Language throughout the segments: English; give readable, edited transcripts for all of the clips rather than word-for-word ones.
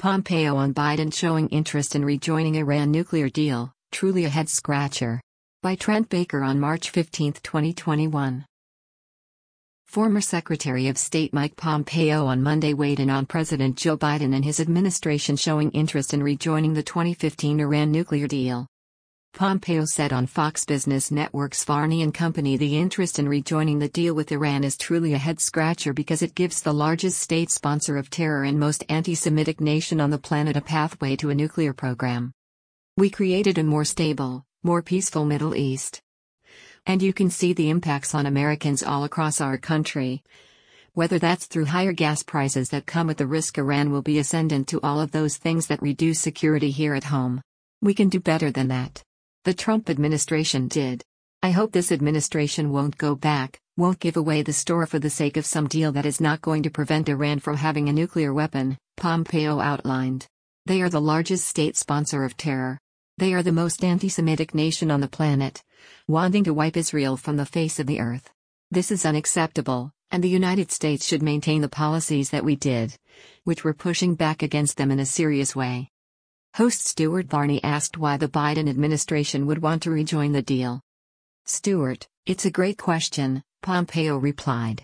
Pompeo on Biden showing interest in rejoining Iran nuclear deal, truly a head-scratcher. By Trent Baker on March 15, 2021. Former Secretary of State Mike Pompeo on Monday weighed in on President Joe Biden and his administration showing interest in rejoining the 2015 Iran nuclear deal. Pompeo said on Fox Business Network's Varney and Company the interest in rejoining the deal with Iran is truly a head-scratcher because it gives the largest state sponsor of terror and most anti-Semitic nation on the planet a pathway to a nuclear program. We created a more stable, more peaceful Middle East. And you can see the impacts on Americans all across our country. Whether that's through higher gas prices that come with the risk Iran will be ascendant to all of those things that reduce security here at home. We can do better than that. The Trump administration did. I hope this administration won't go back, won't give away the store for the sake of some deal that is not going to prevent Iran from having a nuclear weapon, Pompeo outlined. They are the largest state sponsor of terror. They are the most anti-Semitic nation on the planet, wanting to wipe Israel from the face of the earth. This is unacceptable, and the United States should maintain the policies that we did, which were pushing back against them in a serious way. Host Stuart Varney asked why the Biden administration would want to rejoin the deal. Stuart, it's a great question, Pompeo replied.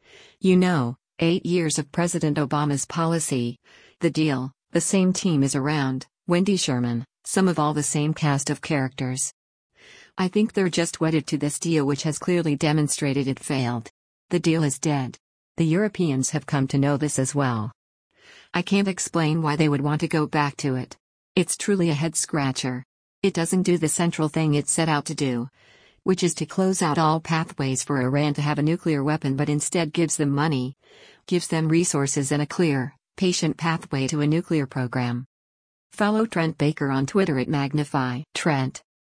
8 years of President Obama's policy, the deal, the same team is around, Wendy Sherman, some of all the same cast of characters. I think they're just wedded to this deal which has clearly demonstrated it failed. The deal is dead. The Europeans have come to know this as well. I can't explain why they would want to go back to it. It's truly a head-scratcher. It doesn't do the central thing it set out to do, which is to close out all pathways for Iran to have a nuclear weapon, but instead gives them money, gives them resources and a clear, patient pathway to a nuclear program. Follow Trent Baker on Twitter at Magnify Trent.